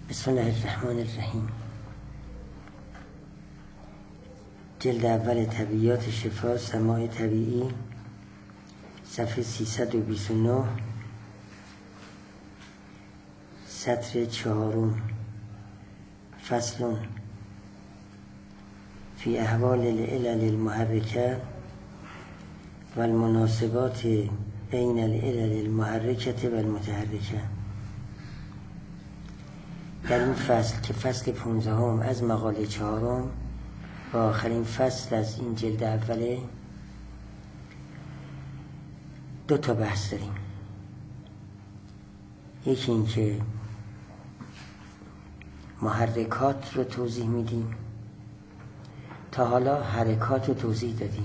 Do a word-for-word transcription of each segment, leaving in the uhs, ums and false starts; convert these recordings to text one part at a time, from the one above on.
بسم الله الرحمن الرحیم. جلد اول طبیعیات شفا سماع طبیعی، صفحه سیصد و بیست و نه، سطر چهارم. فصل فی احوال العلل المحرکه و المناسبات بین العلل المحرکه و المتحرکه. در این فصل که فصل پونزدهم از مقاله چهارم و آخرین فصل از این جلد اوله، دو تا بحث داریم. یکی این که محرکات رو توضیح میدیم، تا حالا حرکات رو توضیح دادیم،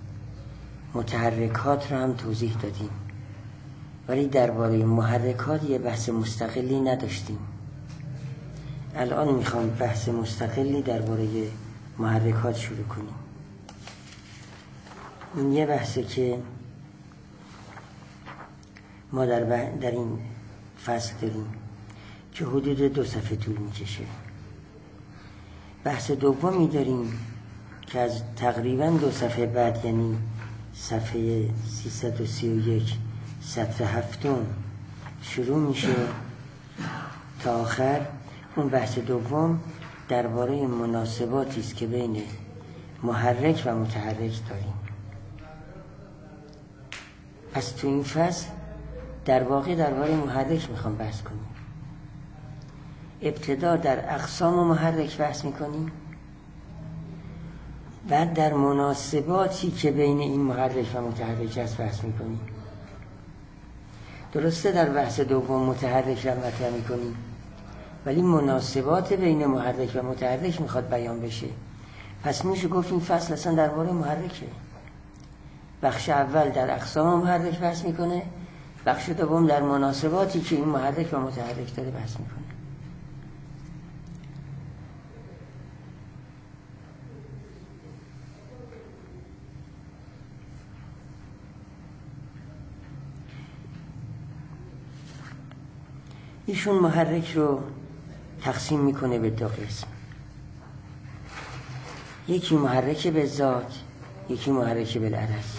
متحرکات رو هم توضیح دادیم، ولی درباره محرکات یه بحث مستقلی نداشتیم. الان میخوام بحث مستقلی درباره محرکات شروع کنیم. این یه بحثه که ما در, در این فصل داریم که حدود دو صفحه طول میکشه. بحث دومی داریم که از تقریبا دو صفحه بعد، یعنی صفحه سیصد و سی و یک سطر هفتم شروع میشه تا آخر. اون بحث دوم درباره مناسباتی است که بین محرک و متحرک داریم. پس تو این فصل در واقع درباره محرک میخوام بحث کنیم. ابتدا در اقسام محرک بحث میکنیم، بعد در مناسباتی که بین این محرک و متحرک است بحث میکنیم. درسته در بحث دوم متحرک رو مطرح میکنیم، ولی مناسبات بین محرک و متحرک میخواد بیان بشه. پس میشه گفت این فصل اصلا درباره محرکه. بخش اول در اقسام محرک بحث میکنه، بخش دوم در مناسباتی که این محرک و متحرک داره بحث میکنه. ایشون محرک رو تقسیم میکنه به دو قسم. یکی محرک به ذات، یکی محرک بالعرض.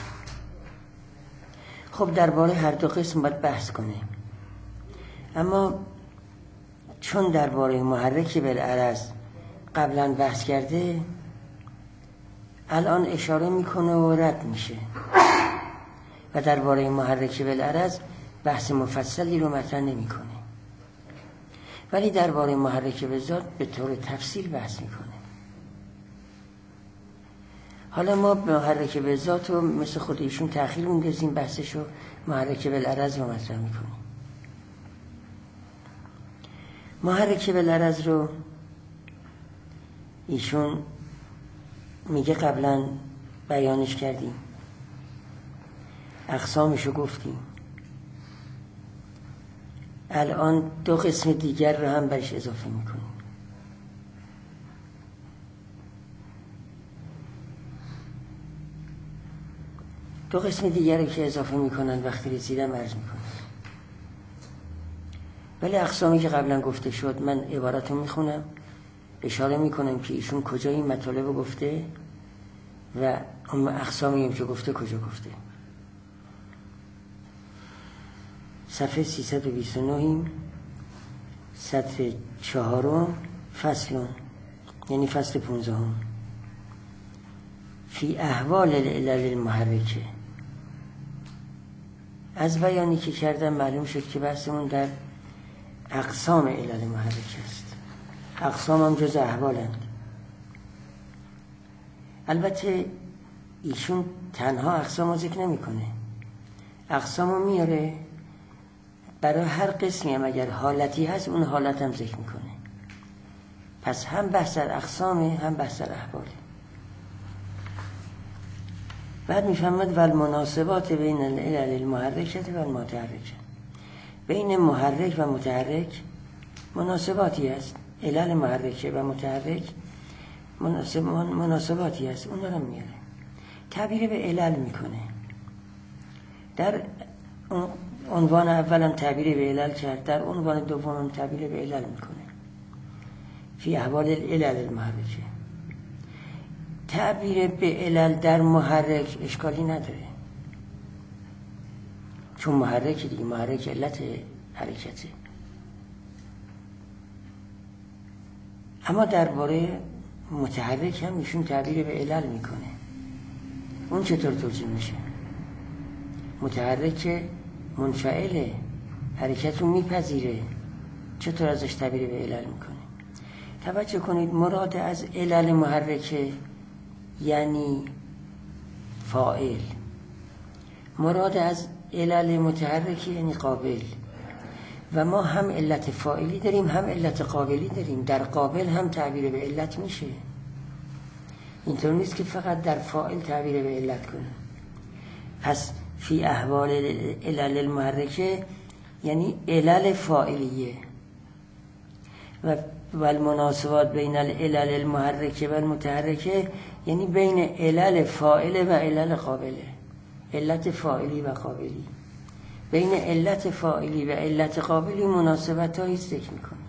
خب درباره هر دو قسم باید بحث کنه، اما چون درباره محرک بالعرض قبلا بحث کرده، الان اشاره میکنه و رد میشه و درباره محرک بالعرض بحث مفصلی رو مطرح نمیکنه، ولی درباره محرک به ذات به طور تفصیل بحث میکنه. حالا ما محرک به ذات رو مثل خود ایشون تأخیر میندازیم، بحثش رو محرک بالعرض رو مطرح میکنیم. محرک بالعرض رو ایشون میگه قبلا بیانش کردیم، اقسامش رو گفتیم، الان دو قسم دیگر رو هم برش اضافه میکنیم. دو قسم دیگر رو که اضافه میکنن وقتی رسیدم عرض میکنم، ولی اقسامی که قبلا گفته شد من عبارت رو میخونم، اشاره میکنم که ایشون کجا این مطالب رو گفته و اون اقسامی هم که گفته کجا گفته. صفحه سیصد و بیست و نه، سطر چهارم، فصل، یعنی فصل پونزدهم. فی احوال العلل المحرکه. از بیانی که کردم معلوم شد که بحثمون در اقسام علل محرکه است. اقسام هم جز احوالند. البته ایشون تنها اقسام رو ذکر نمی کنه، اقسام رو میاره، برای هر قسمی هم اگر حالتی هست اون حالت هم ذکر میکنه. پس هم بحث در اقسامه، هم بحث در احواله. بعد میفهمد و المناسبات بین العلل المحرکه و المتحرکه. بین محرک و متحرک مناسباتی است. علل محرکه و متحرک مناسب مناسباتی است، اون رو میاره. تعبیر به علل میکنه. در عنوان اولم تعبیر به علل کرد، در عنوان دومم تعبیر به علل میکنه. فی احوال العلل المحرکه. تعبیر به علل در محرک اشکالی نداره، چون محرک دیگه، محرک علت حرکته. اما درباره متحرک هم ایشون تعبیر به علل میکنه. اون چطور توجیه میشه؟ متحرک منفعله، حرکت رو میپذیره، چطور ازش تعبیر به علل میکنه؟ توجه کنید، مراد از علل محرکه یعنی فاعل، مراد از علل متحرکه یعنی قابل. و ما هم علت فاعلی داریم هم علت قابلی داریم. در قابل هم تعبیر به علت میشه، اینطور نیست که فقط در فاعل تعبیر به علت کنیم. پس فی احوال علل المحرکه یعنی علل فاعلیه و و المناسبات بین العلل المحرکه و المتحرکه یعنی بین علل فاعله و علل قابله، علت فاعلی و قابلی. بین علت فاعلی و علت قابلی مناسبت هایی ذکر میکنه.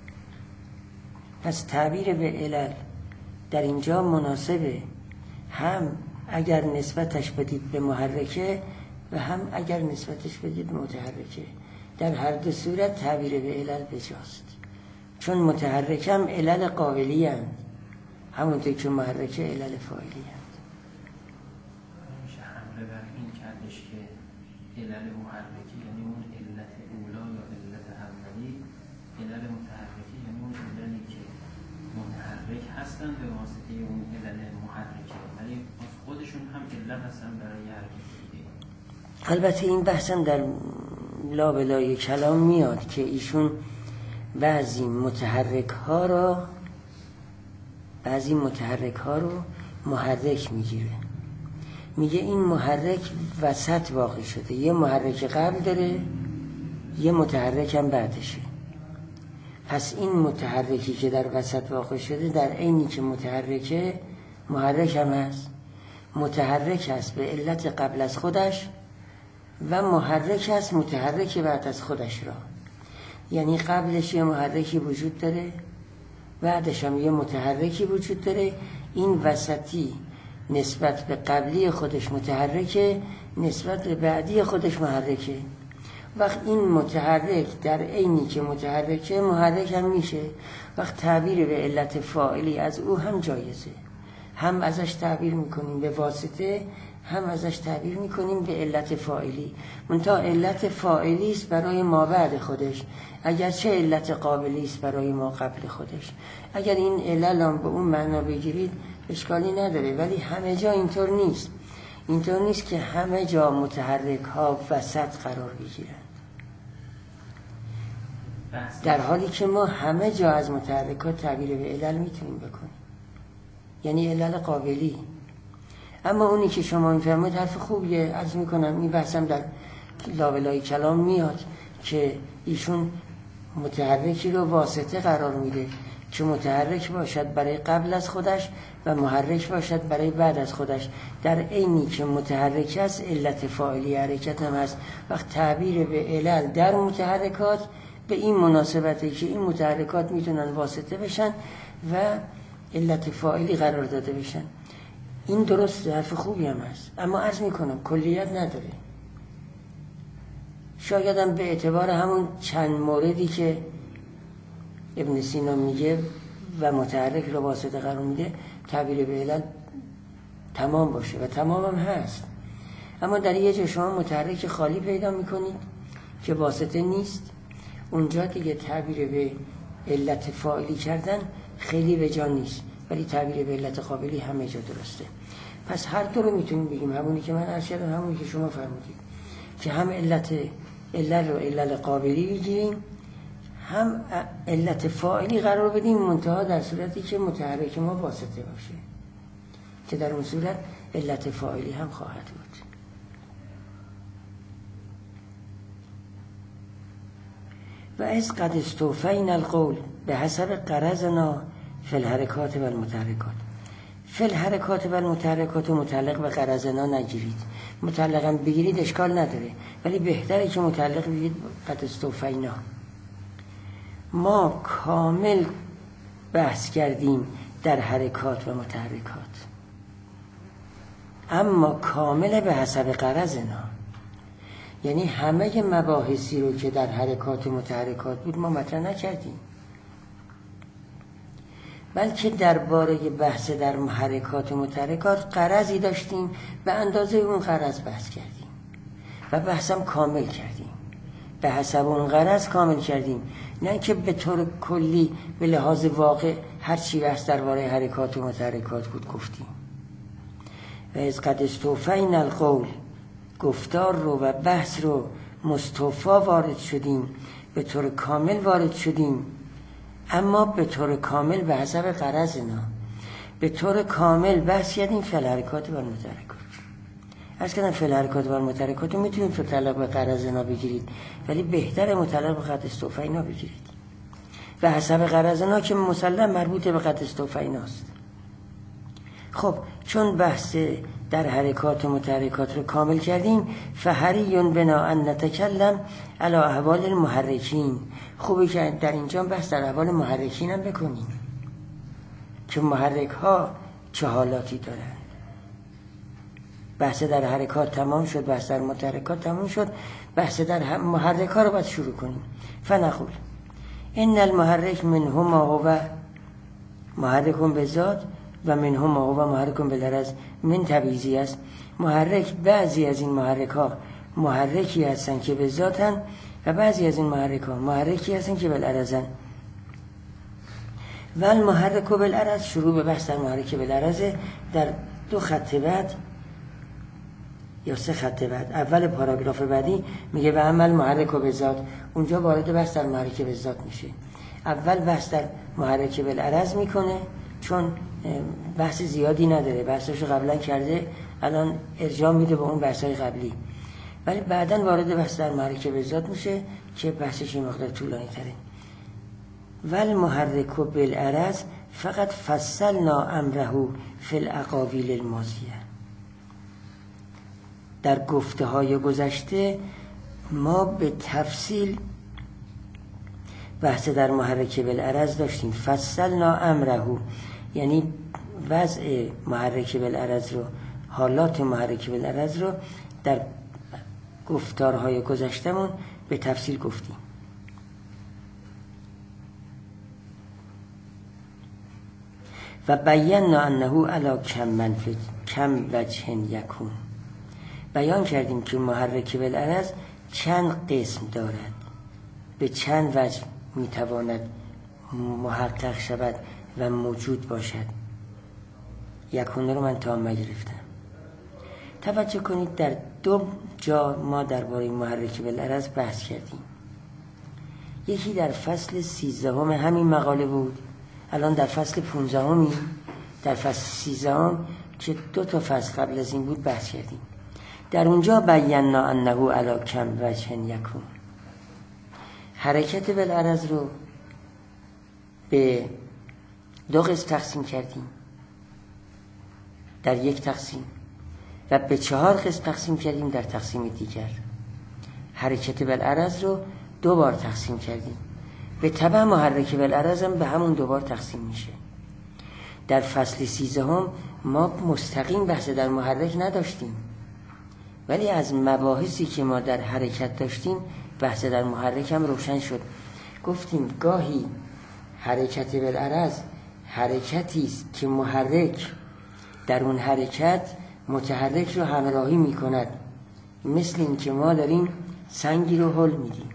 پس تعبیر به علل در اینجا مناسبه، هم اگر نسبتش بدید به محرکه و هم اگر نسبتش بدید به متحرکه. در هر دو صورت تعبیر به علل بجاست، چون متحرکه هم علل قابلی هست همونطور که محرکه علل فاعلی هست. میشه حمله بر این کردش که علل محرکه یعنی اون علت اولا یا علت اولی، علل متحرکه یعنی اون عللی که متحرک هستن به واسطه اون علل محرکه، ولی خودشون هم علت هستن برای حرکت دیگه. البته این بحثم در لابلای کلام میاد که ایشون بعضی متحرک ها را بعضی متحرک ها رو محرک میگیره، میگه این محرک وسط واقع شده، یه محرک قبل داره یه متحرک هم بعدشه. پس این متحرکی که در وسط واقع شده در عینی که متحرکه محرک هم هست، متحرک هست به علت قبل از خودش و محرک هست متحرک بعد از خودش را. یعنی قبلش یه محرکی وجود داره بعدش هم یه متحرکی وجود داره. این وسطی نسبت به قبلی خودش متحرکه، نسبت به بعدی خودش محرکه. وقت این متحرک در عینی که متحرکه محرک هم میشه، وقت تعبیر به علت فاعلی از او هم جایزه، هم ازش تعبیر میکنیم به واسطه هم ازش تعبیر میکنیم به علت فاعلی. منتها علت فاعلی است برای ما بعد خودش، اگرچه علت قابلی است برای ما قبل خودش. اگر این علل هم به اون معنا بگیرید اشکالی نداره، ولی همه جا اینطور نیست. اینطور نیست که همه جا متحرک ها وسط قرار بگیرند، در حالی که ما همه جا از متحرکات تعبیر به علل میتونیم بکنیم، یعنی علل قابلی. اما اونی که شما میفرمایید حرف خوبیه، عرض میکنم این بحثم در لابلای کلام میاد که ایشون متحرکی رو واسطه قرار میده که متحرک باشد برای قبل از خودش و محرک باشد برای بعد از خودش، در عینی که متحرک است علت فاعلی حرکت هم هست. وقت تعبیر به علل در متحرکات به این مناسبته که این متحرکات میتونن واسطه بشن و علت فاعلی قرار داده بشن. این درست حرف خوبی هم هست، اما عرض میکنم کلیت نداره. شایدم به اعتبار همون چند موردی که ابن سینا میگه و متحرک رو واسطه قرار میده تعبیر به علل تمام باشه و تمام هم هست. اما در یه جا شما متحرک خالی پیدا میکنید که واسطه نیست، اونجا دیگه تعبیر به علت فاعلی کردن خیلی به جا نیست، ولی تعبیر به علت قابلی همه جا درسته. پس هر دو رو میتونیم بگیم، همونی که من عرض کردم همونی که شما فرمودید، که هم علت علت رو علت قابلی بگیریم هم علت فاعلی قرار بدیم، منتها در صورتی که متحرک ما واسطه باشه، که در اون صورت علت فاعلی هم خواهد بود. و از قد استوفینا القول به حسب غرضنا فی الحرکات و المتحرکات. فی الحرکات و المتحرکات و متعلق به غرضنا نگیرید، متعلقا بگیرید اشکال نداره، ولی بهتره که متعلق بگیرید قد استوفینا. ما کامل بحث کردیم در حرکات و متحرکات، اما کامل به حسب غرضنا، یعنی همه مباحثی رو که در حرکات و متحرکات بود ما مطرح نکردیم، بلکه درباره بحث در حرکات و متحرکات غرضی داشتیم، به اندازه اون غرض بحث کردیم و بحثم کامل کردیم، به حسب اون غرض کامل کردیم، نه که به طور کلی به لحاظ واقع هر چی بحث درباره حرکات و متحرکات بود گفتیم. و از قد استوفینا القول، گفتار رو و بحث رو مستوفا وارد شدیم، به طور کامل وارد شدیم، اما به طور کامل به حسب غرضنا، به طور کامل بحث کردیم فی الحرکات و المتحرکات. از کردن فی الحرکات و المتحرکات رو میتونید متعلق به غرضنا بگیرید، ولی بهتر متعلق به قد استوفینا بگیرید. به حسب غرضنا که مسلم مربوط به قد استوفیناست. خب چون بحث در حرکات و متحرکات رو کامل کردیم، فحری بنا ان نتکلم علی احوال المحرکین، خوبه که در اینجا بحث در احوال محرکین هم بکنیم که محرک ها چه حالاتی دارن. بحث در حرکات تمام شد، بحث در متحرکات تمام شد، بحث در محرک ها رو باید شروع کنیم. فنقول ان المحرک منهما هو محرک بذات و منهما هو محرک بالعرض من تبعیضی است. محرک بعضی از این محرک ها محرکی هستن که به ذاتن و بعضی از این محرک ها محرکی هستن که بالعرضن. و المحرک بالعرض، شروع به بحث در محرک بالعرض در دو خط بعد یا سه خط بعد. اول پاراگراف بعدی میگه و عمل محرک به ذات، اونجا وارد بحث در محرک به ذات میشه. اول بحث در محرک بالعرض میکنه چون بحث زیادی نداره، بحثاشو قبلا کرده، الان ارجاع میده به اون بحثای قبلی، ولی بعداً وارد بحث در محرک به ذات میشه که بحثش این مقدار طولانی تره. ول محرک بالعرض فقط فصلنا امره فی الاقاویل الماضیه، در گفته های گذشته ما به تفصیل بحث در محرک بالعرض داشتیم. فصلنا امره یعنی وضع محرک بالعرض رو، حالات محرک بالعرض رو در گفتارهای گذشتمون به تفصیل گفتیم. و بینا انه علی کم منفذ کم وجه یکون، بیان کردیم که محرک بالعرض چند قسم دارد، به چند وجه میتواند محقق شود و موجود باشد. یکون رو من تامه گرفتم. توجه کنید در دو جا ما درباره محرک بالعرض بحث کردیم. یکی در فصل سیزدهم همین مقاله بود، الان در فصل پونزدهمی، در فصل سیزدهم که دو تا فصل قبل از این بود بحث کردیم. در اونجا بینا انه علی کم وجه یکون، حرکت بالعرض رو به دو قسم تقسیم کردیم در یک تقسیم و به چهار قسم تقسیم کردیم در تقسیم دیگر. حرکت بالعرض رو دو بار تقسیم کردیم، به تبع محرک بالعرض هم به همون دو بار تقسیم میشه. در فصل سیزدهم ما مستقیم بحث در محرک نداشتیم، ولی از مباحثی که ما در حرکت داشتیم بحث در محرک هم روشن شد. گفتیم گاهی حرکت بالعرض حرکتی است که محرک در اون حرکت متحرک رو همراهی میکند، مثل این که ما داریم سنگی رو هل میدیم،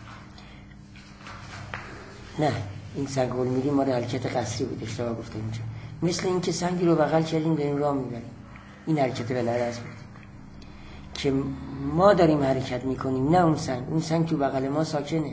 نه این سنگ هل میدیم ما حرکت قصری بود، اشتباه گفتم اینجا، مثل این که سنگی رو بغل کردیم داریم راه میبریم، این حرکت بالعرض بود که ما داریم حرکت میکنیم، نه اون سنگ. اون سنگ تو بغل ما ساکنه،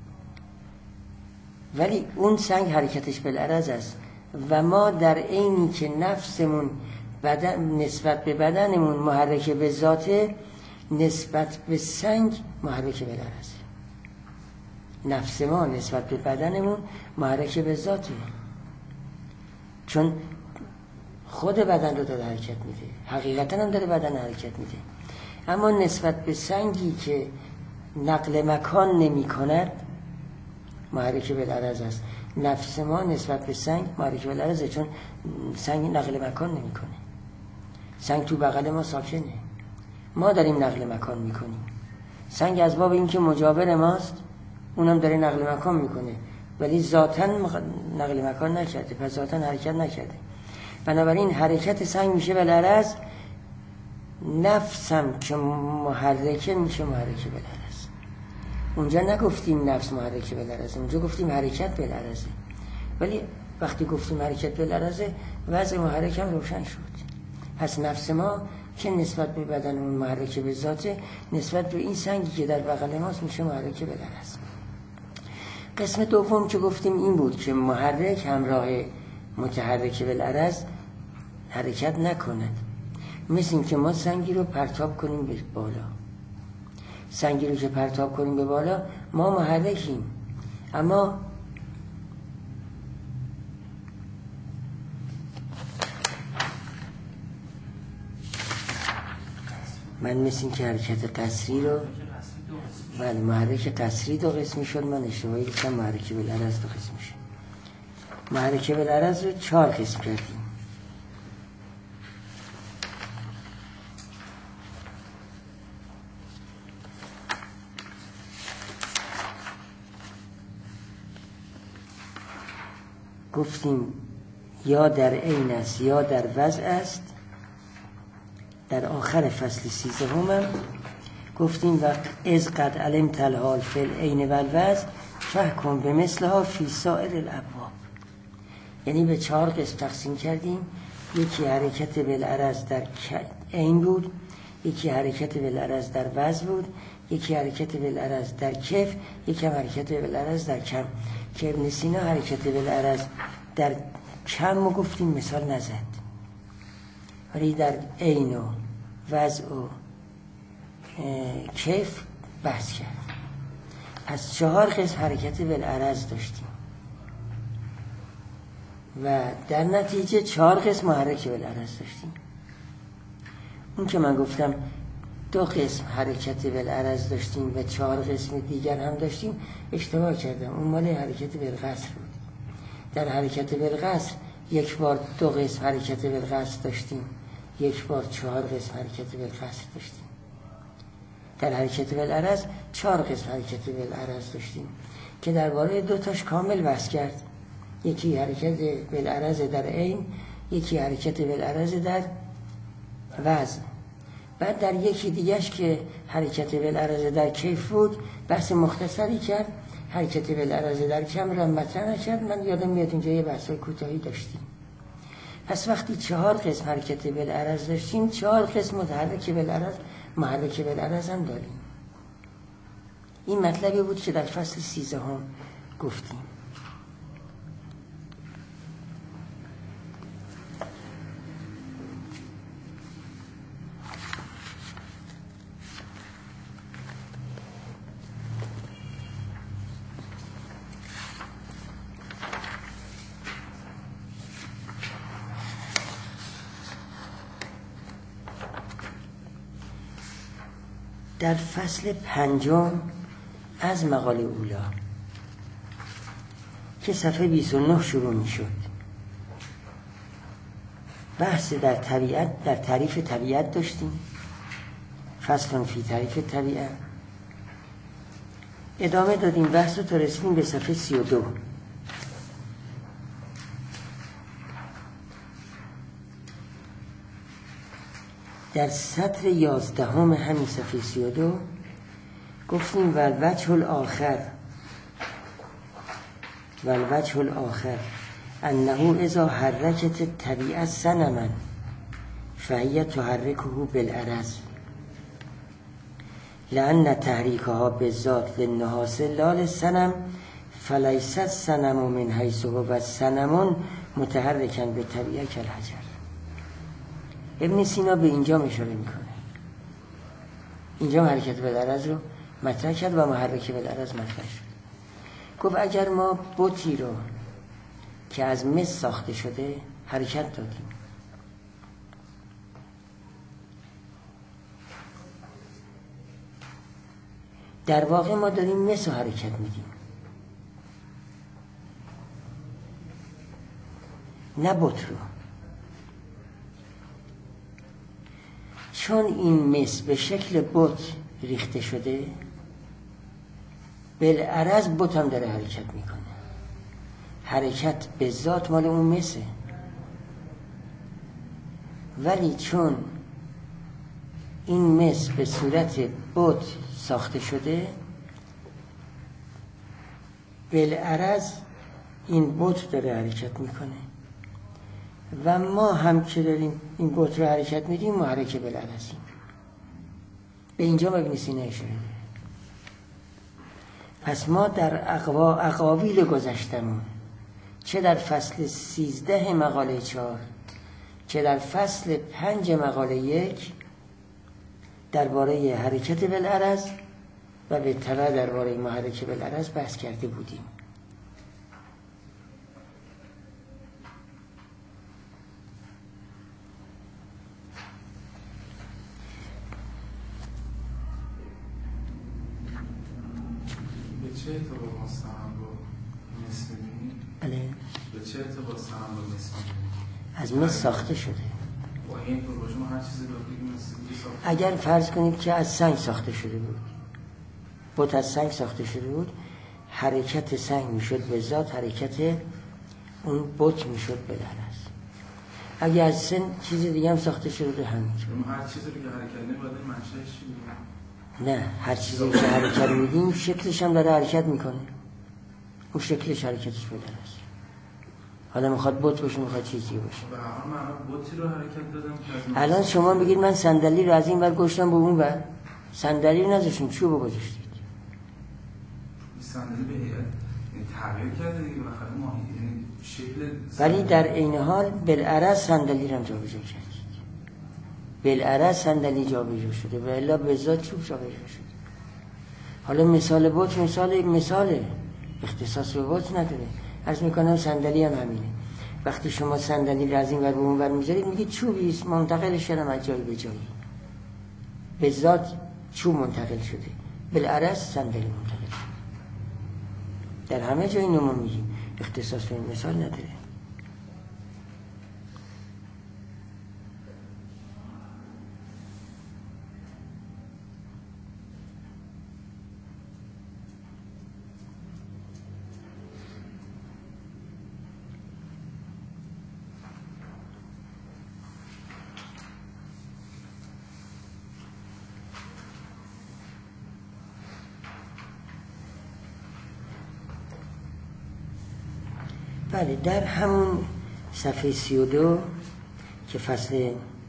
ولی اون سنگ حرکتش بالعرض است و ما در عینی که نفسمون بدن نسبت به بدنمون محرک به ذاته، نسبت به سنگ محرک بالعرض. نفس ما نسبت به بدنمون محرک به ذاته، چون خود بدن رو داره حرکت میده، حقیقتا هم داره بدن حرکت میده، اما نسبت به سنگی که نقل مکان نمی کند محرک بالعرض است. نفس ما نسبت به سنگ محرک بالعرضه، چون سنگ نقل مکان نمیکنه. سنگ تو بغل ما ساکنه، ما داریم نقل مکان میکنیم. سنگ از باب این که مجاور ماست اونم داره نقل مکان میکنه، ولی ذاتاً نقل مکان نکرده، پس ذاتاً حرکت نکرده. بنابراین حرکت سنگ میشه بالعرض، نفسم که محرکه میشه محرکه بالعرض. اونجا نگفتیم نفس محرکه بالعرض، اونجا گفتیم حرکت بالعرضه. ولی وقتی گفتیم حرکت بالعرضه وضع محرک هم روشن شد. پس نفس ما که نسبت به بدن اون محرکه به ذاته، نسبت به این سنگی که در بغل ماست میشه محرکه بالعرض. قسم دوم که گفتیم این بود که محرک همراه متحرک بالعرض حرکت نکند. مثل این که ما سنگی رو پرتاب کنیم به بالا، سنگی رو که پرتاب کنیم به بالا ما محرکیم، اما من مثل این که حرکت قصری رو بله محرک قصری دو قسمی شد، من اشتباهی گفتم محرک بالعرض دو قسمی شد. محرک بالعرض رو چهار قسم کردیم. گفتیم یا در عین است یا در وضع است. در آخر فصل سیزدهم هم گفتیم و از قد علمت الحال فی العین و الوضع فحکم بمثلها فی سائر الابواب. یعنی به چهار قسم تقسیم کردیم. یکی حرکت بالعرض در عین بود، یکی حرکت بالعرض در وضع بود، یکی حرکت بالعرض در کیف، یکی حرکت بالعرض در کم. که ابن سینا حرکت بالعرض در کم ما گفتیم مثال نزد، ولی در عین و وضع و کیف بحث کرد. پس چهار قسم حرکت بالعرض داشتیم و در نتیجه چهار قسم محرک بالعرض داشتیم. اون که من گفتم دو قسم حرکت بالعرض داشتیم و چهار قسم دیگر هم داشتیم، اشتباه کردم. اون مال حرکت بالقصر بود. در حرکت بالقصر یک بار دو قسم حرکت بالقصر داشتیم، یک بار چهار قسم حرکت بالقصر داشتیم. در حرکت بالعرض چهار قسم حرکت بالعرض داشتیم که درباره دو تاش کامل بحث کرد. یکی حرکت بالعرض در عین، یکی حرکت بالعرض در وزن. بعد در یکی دیگهش که حرکت بالعرض در کیف بود بحث مختصری کرد. حرکت بالعرض در کم را مطرح کرد. من یادم میاد اینجا یه بحثای کوتاهی داشتیم. پس وقتی چهار قسم حرکت بالعرض داشتیم، چهار قسم متحرک بالعرض محرک بالعرض هم داریم. این مطلبی بود که در فصل سیزدهم گفتیم. در فصل پنجم از مقاله اولا که صفحه بیست و نه شروع می شد، بحث در طبیعت، در تعریف طبیعت داشتیم. فصل فی تعریف طبیعت ادامه دادیم بحث رو تا رسیدیم به صفحه سی و دو. در سطر یازدهم همین صفحه سی و دو گفتیم والوجه الاخر والوجه الاخر انه اذا حرکت طبیعت صنما فهی تحرکه بالعرض لأن تحریکها بالذات للنحاس لا للصنم فلیست الصنم من حیث هو الصنم متحرکا به طبیعه کالحجر. ابن سینا به اینجا اشاره میکنه. اینجا حرکت بالعرض رو مطرح کرد و محرک بالعرض مطرح شد. گفت اگر ما بتی رو که از مس ساخته شده حرکت دادیم، در واقع ما داریم مس رو حرکت میدیم. نه بت رو. چون این مس به شکل بت ریخته شده، بالعرض بت هم داره حرکت میکنه. حرکت به ذات مال اون مسه، ولی چون این مس به صورت بت ساخته شده، بالعرض این بت داره حرکت میکنه و ما هم که داریم این بت رو حرکت میدیم محرک بالعرضیم. به اینجا ببینید سینه اشاره. پس ما در اقوا اقاویل گذشتمون، چه در فصل سیزده مقاله چهار چه در فصل پنج مقاله یک، درباره حرکت بالعرض و به تبع درباره محرک بالعرض بحث کرده بودیم. چه ارتباط مستعمل با مس می‌بینیم؟ بله. به چه ارتباط مستعمل با مس می‌بینیم؟ از مس ساخته شده. با این پروژه ما هر چیزی رو بگیم مس ساخته. اگر فرض کنید که از سنگ ساخته شده بود، بت از سنگ ساخته شده بود، حرکت سنگ میشد به ذات حرکت اون بت میشد بالعرض. اگر از سن چیز دیگه هم ساخته شده بود همینطور. ما هر چیزی رو که حرکت نمی‌باید منشأش چی بود؟ نه، هر چیزی که حرکت میدیم شکلش هم داره حرکت میکنه. اون شکلش حرکتش بالعرض. حالا میخواد بت باشه، میخواد چیزی باشه. به هر حال من بتی رو حرکت دادم که الان شما بگید من صندلی رو از این ور گذاشتم به اون ور، صندلی رو نذاشتین، چوب گذاشتید. صندلی به هیئت تغییر کرده دیگه، بالاخره ما یعنی شکل، ولی در عین حال بالعرض صندلی رو جابجا کردید. بالعرض صندلی جابجا شده و الا به ذات چوب جابجا شده. حالا مثال بت مثال مثاله، اختصاص به بت نداره. عرض میکنم صندلی هم همینه. وقتی شما صندلی رو از این ور به اون ور میذارید، میگید چوبی است منتقلش کردم از جایی به جایی. به ذات چوب منتقل شده، بالعرض صندلی منتقل شده. در همه جای اینو ما میگیم، اختصاص به این مثال نداره. بله، در همون صفحه سی و دو که فصل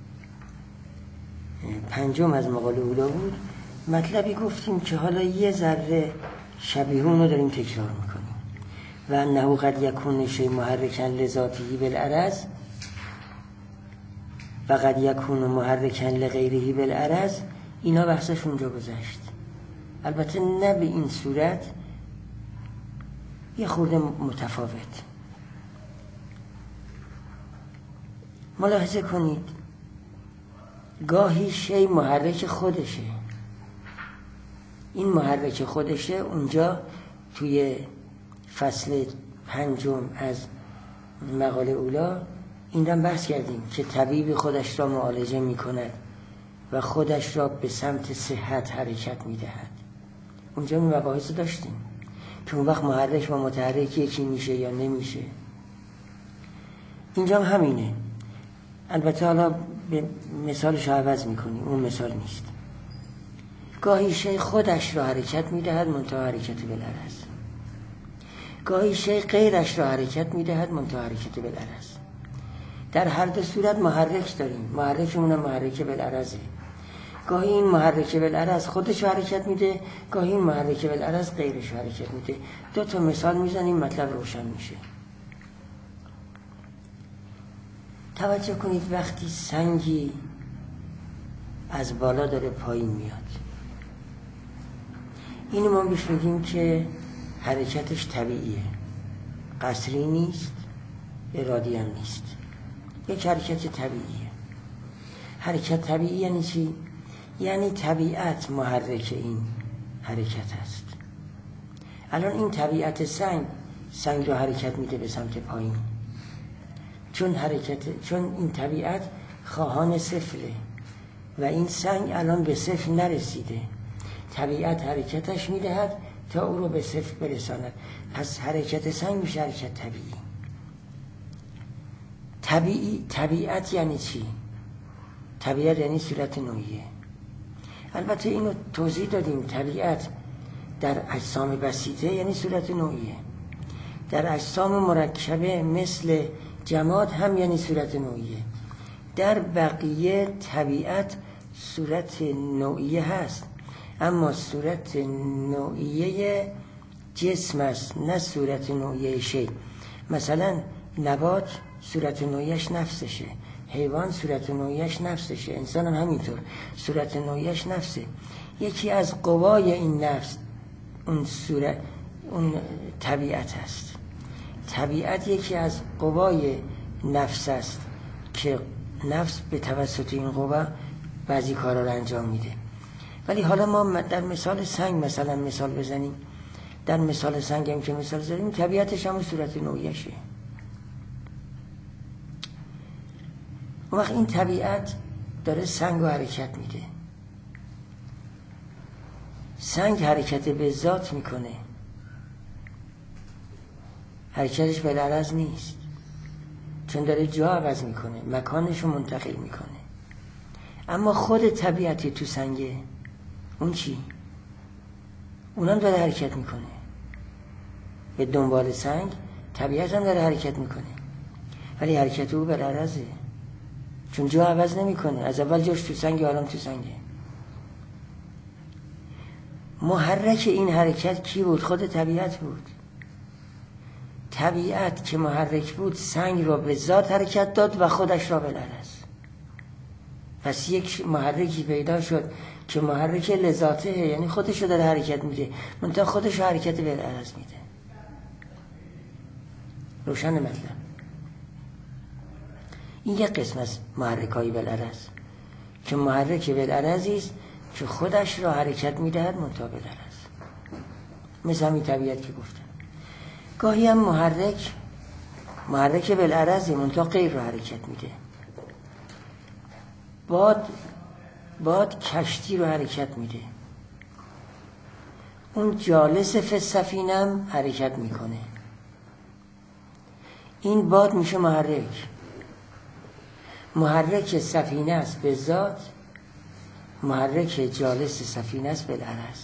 پنجم از مقاله اولا بود، مطلبی گفتیم که حالا یه ذره شبیه اون رو داریم تکرار میکنیم. و انه قد یکون شیء محرکا لذاته بالعرض و قد یکون محرکا لغیره بالعرض. اینا بحثش اونجا گذشت، البته نه به این صورت، یه خورده متفاوت. ملاحظه کنید گاهی شی محرک خودشه، این محرک خودشه. اونجا توی فصل پنجم از مقاله اولا این رو بحث کردیم که طبیب خودش را معالجه می کند و خودش را به سمت صحت حرکت می دهد. اونجا این مباحث داشتیم که اون وقت محرک و متحرک یکی میشه یا نمیشه. اینجا هم همینه، البته حالا به مثالش عوض میکنیم، اون مثال نیست. گاهی شی خودش را حرکت میدهد منتها حرکت بالعرض، گاهی شی غیرش را حرکت میدهد منتها حرکت بالعرض. در هر دو صورت محرک داریم، محرکمون هم محرک بالعرضه. گاهی این محرک بالعرض خودش رو حرکت میده، گاهی این محرک بالعرض غیرش رو حرکت میده. دو تا مثال میزنیم مطلب روشن میشه. توجه کنید وقتی سنگی از بالا داره پایین میاد، اینو ما بهش میگیم که حرکتش طبیعیه، قصری نیست، ارادی هم نیست، یک حرکت طبیعیه. حرکت طبیعی یعنی چی؟ یعنی طبیعت محرک این حرکت است. الان این طبیعت سنگ سنگ رو حرکت میده به سمت پایین، چون حرکت چون این طبیعت خواهان صفره و این سنگ الان به صفر نرسیده، طبیعت حرکتش میدهد تا او رو به صفر برساند. پس حرکت سنگ میشه حرکت طبیعی. طبیعی طبیعت یعنی چی؟ طبیعت یعنی صورت نوعیه. البته اینو توضیح دادیم، طبیعت در اجسام بسیطه یعنی صورت نوعیه، در اجسام مرکبه مثل جماد هم یعنی صورت نوعیه. در بقیه طبیعت صورت نوعیه هست، اما صورت نوعیه جسم است، نه صورت نوعیه شی. مثلا نبات صورت نوعیش نفسشه، حیوان صورت نوعیش نفسشه، انسان هم همینطور صورت نوعیش نفسه. یکی از قوای این نفس اون صورت اون طبیعت است. طبیعت یکی از قوای نفس است که نفس به توسط این قوا بعضی کارا رو انجام میده. ولی حالا ما در مثال سنگ مثلا مثال بزنیم، در مثال سنگ هم که مثال زدیم طبیعتش هم صورت نوعیشه. اون وقت این طبیعت داره سنگ رو حرکت میده. سنگ حرکت به ذات میکنه، حرکتش به العرض نیست، چون داره جا عوض میکنه، مکانش رو منتقل میکنه. اما خود طبیعتی تو سنگه، اون چی؟ اونم داره حرکت میکنه به دنبال سنگ، طبیعت هم داره حرکت میکنه، ولی حرکت او به العرضه، چون جا عوض نمیکنه. از اول جاش تو سنگه، الان تو سنگه. محرک این حرکت کی بود؟ خود طبیعت بود. طبیعت که محرک بود سنگ را به ذات حرکت داد و خودش را به العرض. پس یک محرکی پیدا شد که محرک لذاته، یعنی خودش رو داره حرکت میده، منتها خودش رو حرکت به العرض میده. روشن مطلب. این یک قسم از محرکای به العرض که محرک به العرضی است که خودش را حرکت میدهد منتها به العرض، مثل همین طبیعت که گفتم. گاهی هم محرک محرک به العرضی منتها غیر را حرکت میده. باد باد کشتی رو حرکت میده، اون جالس فی السفینم حرکت میکنه. این باد میشه محرک. محرک سفینه است به ذات، محرک جالس سفینه است بالعرض.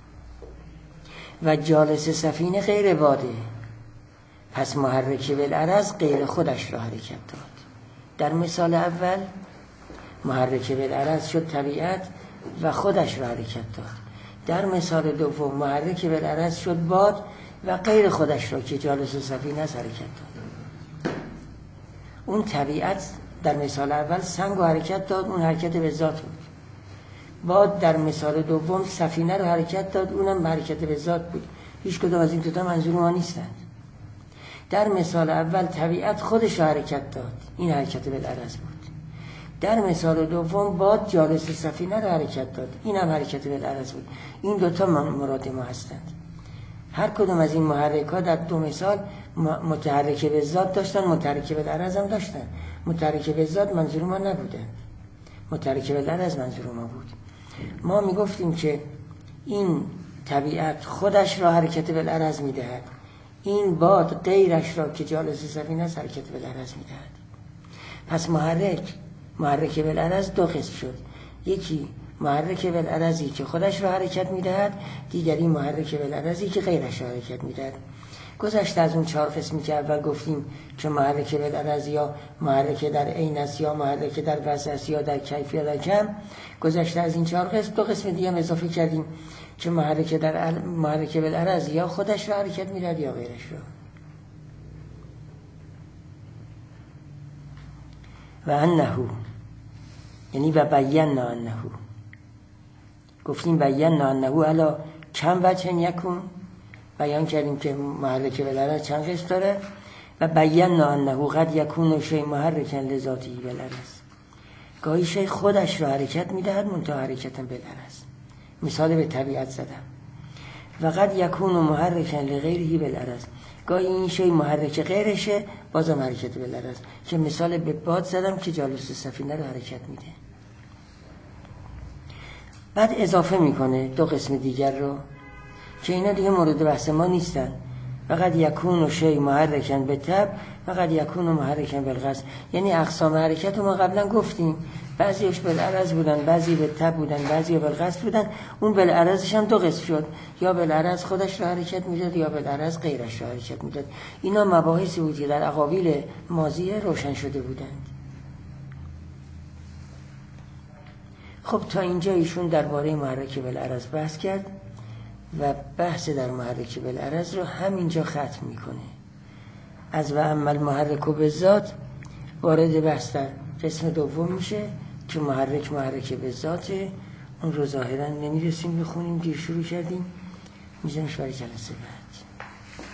و جالس سفینه غیر باده، پس محرک بالعرض غیر خودش را حرکت داد. در مثال اول محرک بالعرض شد طبیعت و خودش را حرکت داد. در مثال دوم محرک بالعرض شد باد و غیر خودش را که جالس سفینه است حرکت داد. اون طبیعت در مثال اول سنگ رو حرکت داد، اون حرکت به ذات بود. باد در مثال دوم سفینه رو حرکت داد، اونم حرکت به ذات بود. هیچ کدوم از این دو تا منظور ما نیستند. در مثال اول طبیعت خودش رو حرکت داد، این حرکت بالعرض بود. در مثال دوم باد جالس سفینه رو حرکت داد، این هم حرکت بالعرض بود. این دو تا مراد ما هستند. هر کدوم از این محرکات در دو مثال متحرک به ذات داشتن، متحرک بالعرض هم داشتن. متحرک به ذات منظور ما نبودن، متحرک بالعرض منظور ما بود. ما میگفتیم که این طبیعت خودش را حرکت بالعرض میدهد، این باد غیرش را که جالس سفینه است حرکت بالعرض میدهد. پس محرک محرک بالعرض دو قسم شد، یکی محرک بالعرضی که خودش را حرکت میدهد، دیگری محرک بالعرضی که غیرش را حرکت میدهد. گذشته از اون چهار قسمی که اول گفتیم که محرک بالعرض یا محرک در عین است یا محرک در وضع است یا در کیف یا در کم، گذشته از این چهار قسم دو قسم دیگه هم اضافه کردیم که محرک در محرک بالعرض یا خودش را حرکت میدهد یا غیرش را. و انه، یعنی و بینا انه، گفتیم بینا انه علا کم وجه یکون، بیان کردیم که محرک بالعرض چند قسم داره. و بینا انه قد یکون شی محرکا لذاته بالعرض، گاهی شی خودش رو حرکت میدهد منتها حرکتا بالعرض. مثال به طبیعت زدم. و قد یکون محرکا لغیره بالعرض، گاهی این شی محرک غیرشه بازم حرکت بالعرض، که مثال به باد زدم که جالوس سفینه رو حرکت میده. بعد اضافه میکنه دو قسم دیگر رو که اینا دیگه مورد بحث ما نیستن. فقط یکون و شی محرکن به تب، فقط یکون و محرکن بالقصد. یعنی اقسام حرکت رو ما قبلا گفتیم، بعضیش بالعرض بودن، بعضی به تب بودن، بعضی بالقصد بودن. اون بالعرضش هم دو قسم شد، یا بالعرض خودش رو حرکت میداد یا بالعرض غیرش رو حرکت میداد. اینا مباحثی بود که در اقاویل ماضیه روشن شده بودند. خب تا اینجا ایشون درباره محرک بالعرض بحث کرد و بحث در محرک بالعرض رو همینجا ختم میکنه. از و اما المحرک به ذات وارد بحث در قسم دوم میشه که محرک محرک به ذاته. اون رو ظاهرا نمیرسیم بخونیم، دیر شروع کردیم، میزنش برای جلسه بعد.